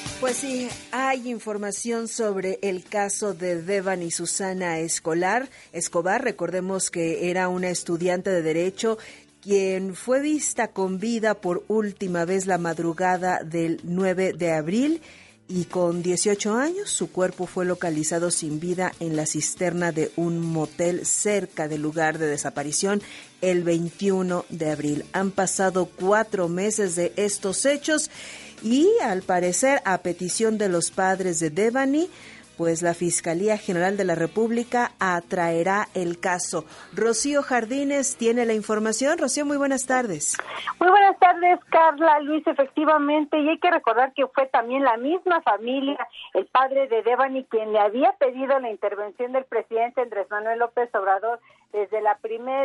Pues sí, hay información sobre el caso de Devani Susana Escobar. Recordemos que era una estudiante de Derecho quien fue vista con vida por última vez la madrugada del 9 de abril y con 18 años su cuerpo fue localizado sin vida en la cisterna de un motel cerca del lugar de desaparición el 21 de abril. Han pasado 4 meses de estos hechos y, al parecer, a petición de los padres de Devani, pues la Fiscalía General de la República atraerá el caso. Rocío Jardines tiene la información. Rocío, muy buenas tardes. Muy buenas tardes, Carla, Luis, efectivamente, y hay que recordar que fue también la misma familia, el padre de Devani, quien le había pedido la intervención del presidente Andrés Manuel López Obrador desde los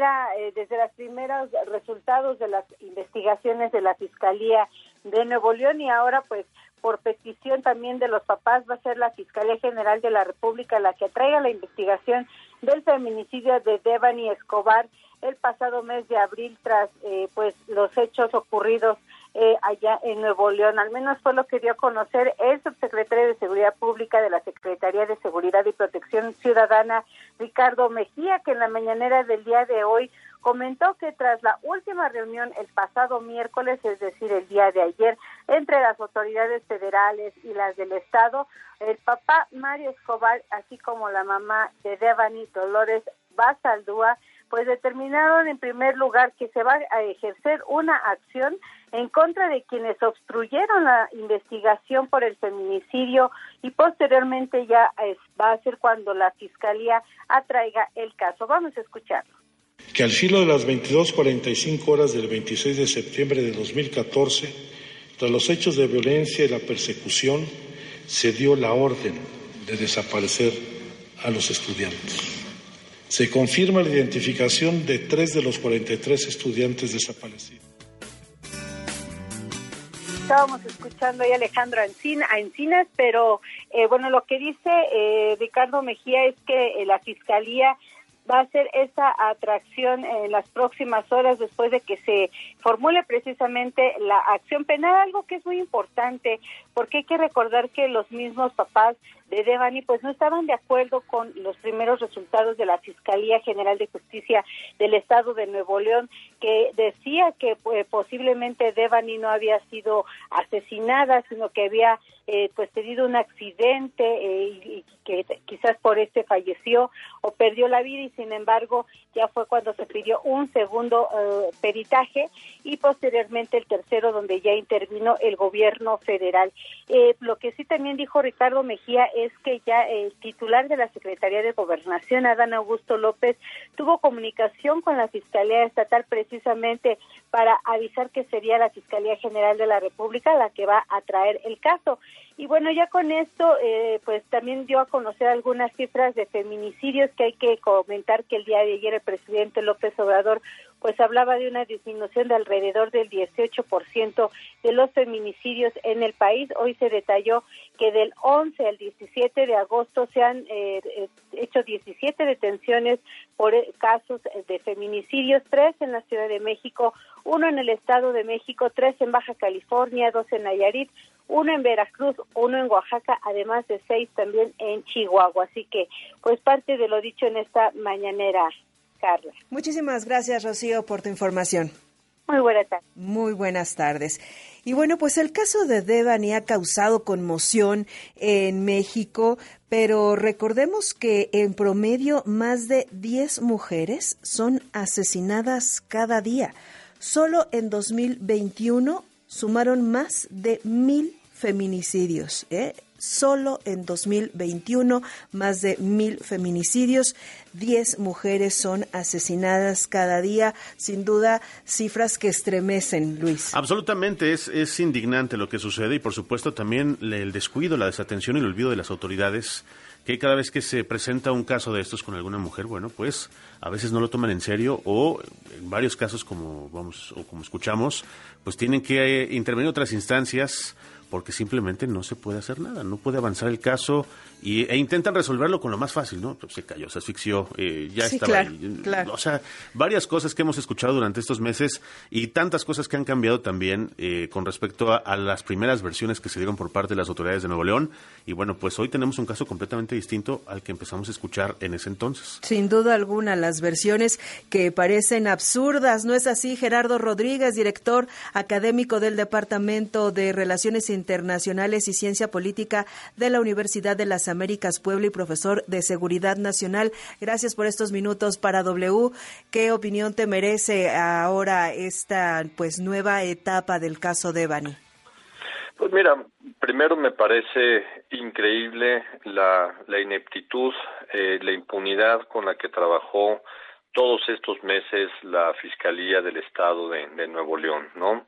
primeros resultados de las investigaciones de la Fiscalía de Nuevo León, y ahora pues por petición también de los papás va a ser la Fiscalía General de la República la que traiga la investigación del feminicidio de Devani Escobar el pasado mes de abril tras pues los hechos ocurridos allá en Nuevo León. Al menos fue lo que dio a conocer el subsecretario de Seguridad Pública de la Secretaría de Seguridad y Protección Ciudadana, Ricardo Mejía, que en la mañanera del día de hoy comentó que tras la última reunión el pasado miércoles, es decir, el día de ayer, entre las autoridades federales y las del Estado, el papá Mario Escobar, así como la mamá de Devani, Dolores Basaldúa, pues determinaron en primer lugar que se va a ejercer una acción en contra de quienes obstruyeron la investigación por el feminicidio, y posteriormente ya va a ser cuando la Fiscalía atraiga el caso. Vamos a escucharlo. Que al filo de las 22:45 horas del 26 de septiembre de 2014, tras los hechos de violencia y la persecución, se dio la orden de desaparecer a los estudiantes. Se confirma la identificación de 3 de los 43 estudiantes desaparecidos. Estábamos escuchando ahí a Alejandro Encinas, pero bueno, lo que dice Ricardo Mejía es que la Fiscalía va a hacer esa atracción en las próximas horas después de que se formule precisamente la acción penal, algo que es muy importante, porque hay que recordar que los mismos papás de Devani pues no estaban de acuerdo con los primeros resultados de la Fiscalía General de Justicia del Estado de Nuevo León, que decía que posiblemente Devani no había sido asesinada, sino que había pues tenido un accidente y que quizás por falleció o perdió la vida, y sin embargo ya fue cuando se pidió un segundo peritaje y posteriormente el tercero, donde ya intervino el gobierno federal. Lo que sí también dijo Ricardo Mejía es que ya el titular de la Secretaría de Gobernación, Adán Augusto López, tuvo comunicación con la Fiscalía Estatal precisamente para avisar que sería la Fiscalía General de la República la que va a traer el caso. Y bueno, ya con esto, pues también dio a conocer algunas cifras de feminicidios, que hay que comentar que el día de ayer el presidente López Obrador pues hablaba de una disminución de alrededor del 18% de los feminicidios en el país. Hoy se detalló que del 11 al 17 de agosto se han hecho 17 detenciones por casos de feminicidios, 3 en la Ciudad de México, 1 en el Estado de México, 3 en Baja California, 2 en Nayarit, 1 en Veracruz, 1 en Oaxaca, además de 6 también en Chihuahua. Así que, pues parte de lo dicho en esta mañanera, Carla. Muchísimas gracias, Rocío, por tu información. Muy buenas tardes. Muy buenas tardes. Y bueno, pues el caso de Devani ha causado conmoción en México, pero recordemos que en promedio más de 10 mujeres son asesinadas cada día. Solo en 2021 sumaron más de 1,000 feminicidios, Solo en 2021, más de 1,000 feminicidios, 10 mujeres son asesinadas cada día. Sin duda, cifras que estremecen, Luis. Absolutamente, es indignante lo que sucede, y por supuesto también el descuido, la desatención y el olvido de las autoridades, que cada vez que se presenta un caso de estos con alguna mujer, bueno, pues a veces no lo toman en serio, o en varios casos, como escuchamos, pues tienen que intervenir otras instancias porque simplemente no se puede hacer nada, no puede avanzar el caso e intentan resolverlo con lo más fácil, ¿no? Pues se cayó, se asfixió, ya Sí, estaba claro, ahí. claro. O sea, varias cosas que hemos escuchado durante estos meses y tantas cosas que han cambiado también con respecto a las primeras versiones que se dieron por parte de las autoridades de Nuevo León. Y bueno, pues hoy tenemos un caso completamente distinto al que empezamos a escuchar en ese entonces. Sin duda alguna, las versiones que parecen absurdas, ¿no es así? Gerardo Rodríguez, director académico del Departamento de Relaciones Internacionales y Ciencia Política de la Universidad de las Américas Puebla y profesor de Seguridad Nacional. Gracias por estos minutos para W. ¿Qué opinión te merece ahora esta nueva etapa del caso Devani? Pues mira, primero me parece increíble la ineptitud, la impunidad con la que trabajó todos estos meses la Fiscalía del Estado de Nuevo León, ¿no?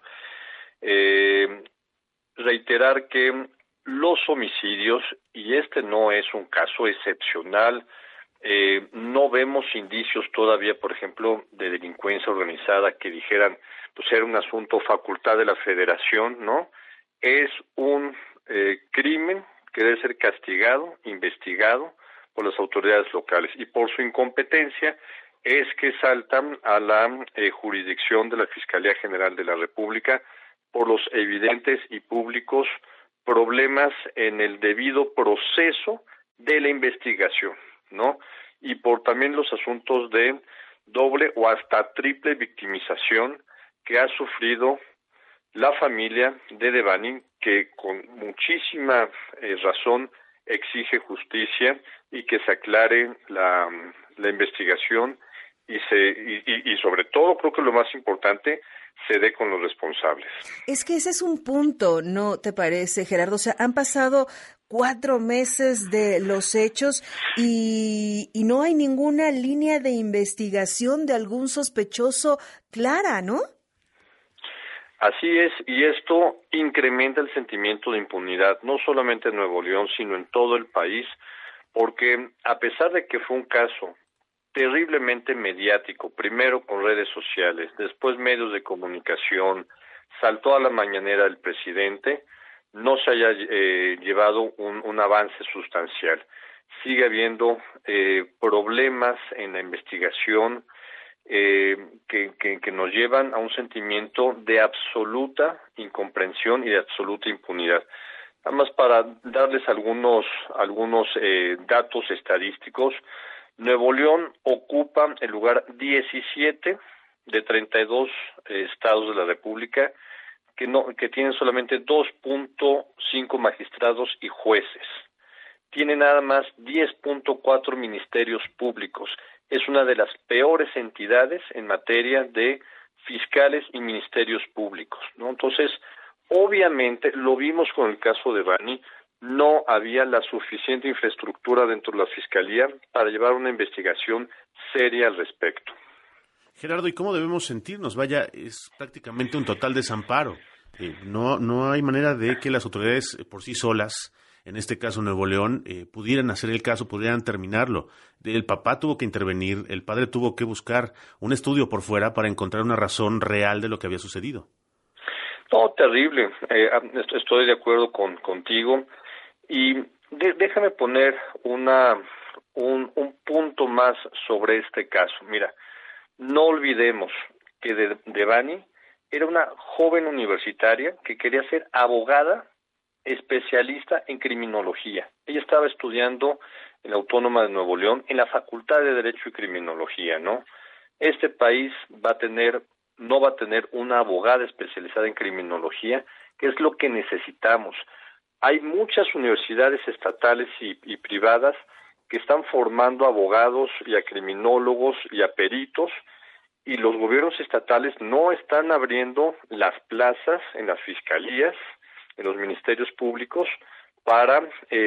Reiterar que los homicidios, y este no es un caso excepcional, no vemos indicios todavía, por ejemplo, de delincuencia organizada que dijeran, pues era un asunto facultad de la Federación, ¿no? Es un crimen que debe ser castigado, investigado por las autoridades locales, y por su incompetencia es que saltan a la jurisdicción de la Fiscalía General de la República por los evidentes y públicos problemas en el debido proceso de la investigación, ¿no? Y por también los asuntos de doble o hasta triple victimización que ha sufrido la familia de Devani, que con muchísima razón exige justicia y que se aclare la investigación y sobre todo, creo que lo más importante, se dé con los responsables. Es que ese es un punto, ¿no te parece, Gerardo? O sea, han pasado 4 meses de los hechos y no hay ninguna línea de investigación de algún sospechoso clara, ¿no? Así es, y esto incrementa el sentimiento de impunidad, no solamente en Nuevo León, sino en todo el país, porque a pesar de que fue un caso terriblemente mediático, primero con redes sociales, después medios de comunicación, saltó a la mañanera el presidente, no se haya llevado un avance sustancial. Sigue habiendo problemas en la investigación que nos llevan a un sentimiento de absoluta incomprensión y de absoluta impunidad. Nada más para darles algunos datos estadísticos, Nuevo León ocupa el lugar 17 de 32 estados de la República que tienen solamente 2.5 magistrados y jueces. Tiene nada más 10.4 ministerios públicos. Es una de las peores entidades en materia de fiscales y ministerios públicos, ¿no? Entonces, obviamente, lo vimos con el caso de Devani, no había la suficiente infraestructura dentro de la Fiscalía para llevar una investigación seria al respecto. Gerardo, ¿y cómo debemos sentirnos? Vaya, es prácticamente un total desamparo. No hay manera de que las autoridades por sí solas, en este caso Nuevo León, pudieran hacer el caso, pudieran terminarlo. El papá tuvo que intervenir, el padre tuvo que buscar un estudio por fuera para encontrar una razón real de lo que había sucedido. No, terrible. Estoy de acuerdo contigo. Y déjame poner un punto más sobre este caso. Mira, no olvidemos que Devani era una joven universitaria que quería ser abogada especialista en criminología. Ella estaba estudiando en la Autónoma de Nuevo León en la Facultad de Derecho y Criminología, ¿no? Este país no va a tener una abogada especializada en criminología, que es lo que necesitamos. Hay muchas universidades estatales y privadas que están formando abogados y a criminólogos y a peritos, y los gobiernos estatales no están abriendo las plazas en las fiscalías, en los ministerios públicos, para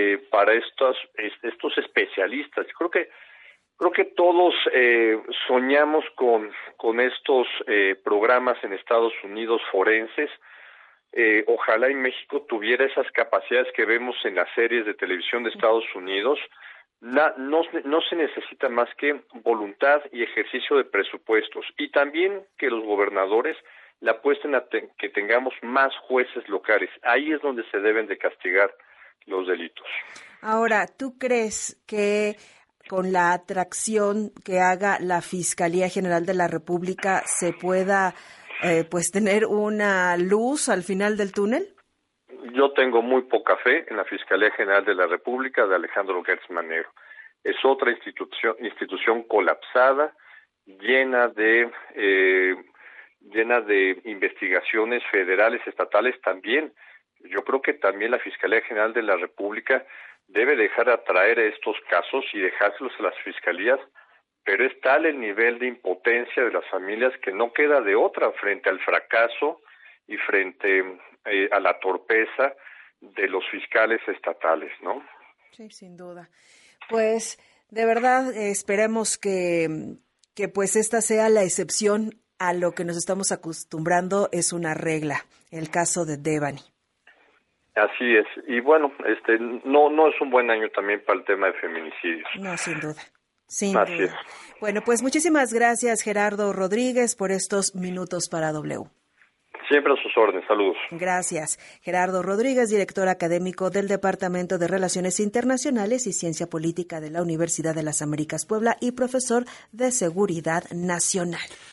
estos especialistas. Creo que todos soñamos con estos programas en Estados Unidos forenses. Ojalá y México tuviera esas capacidades que vemos en las series de televisión de Estados Unidos. No se necesita más que voluntad y ejercicio de presupuestos, y también que los gobernadores la apuesta en que tengamos más jueces locales. Ahí es donde se deben de castigar los delitos. Ahora, ¿tú crees que con la atracción que haga la Fiscalía General de la República se pueda pues tener una luz al final del túnel? Yo tengo muy poca fe en la Fiscalía General de la República de Alejandro Gertz Manero. Es otra institución colapsada, llena de investigaciones federales, estatales también. Yo creo que también la Fiscalía General de la República debe dejar de atraer estos casos y dejárselos a las fiscalías, pero es tal el nivel de impotencia de las familias que no queda de otra frente al fracaso y frente a la torpeza de los fiscales estatales, ¿no? Sí, sin duda. Pues, de verdad, esperemos que pues esta sea la excepción a lo que nos estamos acostumbrando, es una regla, el caso de Devani. Así es, y bueno, no es un buen año también para el tema de feminicidios. No, sin duda. Sin duda. Bueno, pues muchísimas gracias, Gerardo Rodríguez, por estos minutos para W. Siempre a sus órdenes. Saludos. Gracias. Gerardo Rodríguez, director académico del Departamento de Relaciones Internacionales y Ciencia Política de la Universidad de las Américas Puebla y profesor de Seguridad Nacional.